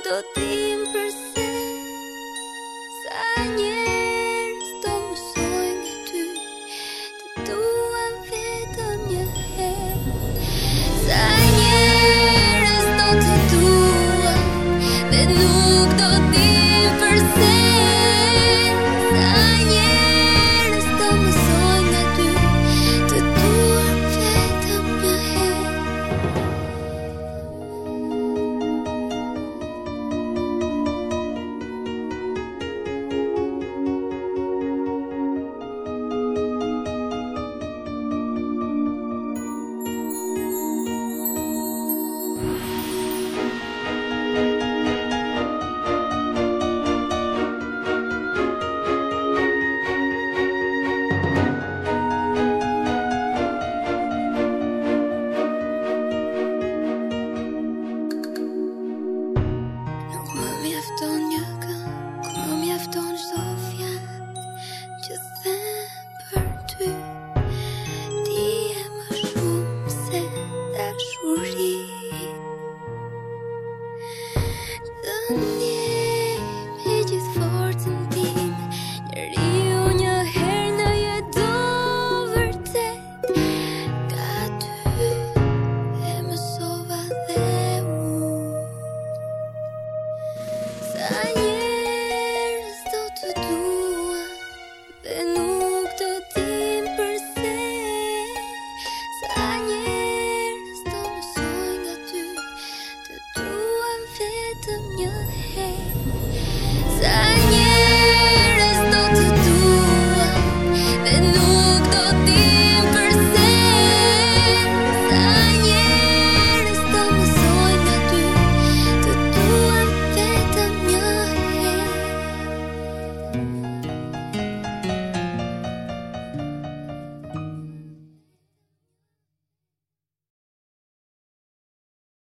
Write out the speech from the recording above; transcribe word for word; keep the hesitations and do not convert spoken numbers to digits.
do tim përse sa njerëz do mësojnë nga ty të duan vetëm një herë. Sa njerëz do të duan dhe nuk do tim përse sa njerëz do mësojnë nga ty të duan vetëm një herë. Nuk më mjafton një këngë, kur më mjafton çdo fjalë që them për ty. Ti je më shumë se dashuri. Të ndjej me gjithë forcën time, njeriu një herë në jetë do vërtet. Ka ty e mësova dhe unë. Sa